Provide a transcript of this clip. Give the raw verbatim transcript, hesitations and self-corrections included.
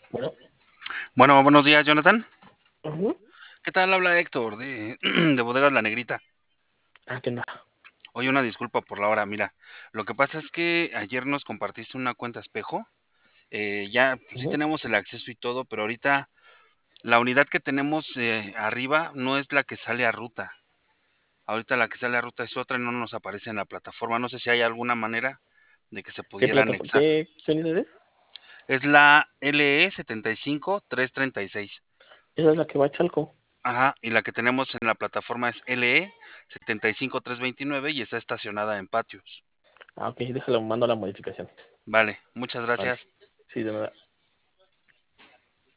Bueno, Bueno, buenos días, Jonathan. ujú. ¿Qué tal? Habla Héctor de, de Bodegas La Negrita. Ah, ¿qué onda? Oye, una disculpa por la hora. Mira, lo que pasa es que ayer nos compartiste una cuenta espejo. Eh, ya, pues sí Ujú. tenemos el acceso y todo, pero ahorita la unidad que tenemos eh, arriba no es la que sale a ruta. Ahorita la que sale a ruta es otra y no nos aparece en la plataforma. No sé si hay alguna manera de que se ¿Qué pudiera plataforma? anexar. ¿Qué, qué unidad es? Es la L E setenta y cinco tres treinta y seis. Esa es la que va a Chalco. Ajá, y la que tenemos en la plataforma es L E setenta y cinco tres veintinueve y está estacionada en patios. Ah, ok, déjalo, mando la modificación. Vale, muchas Vale. gracias. Sí, de nada.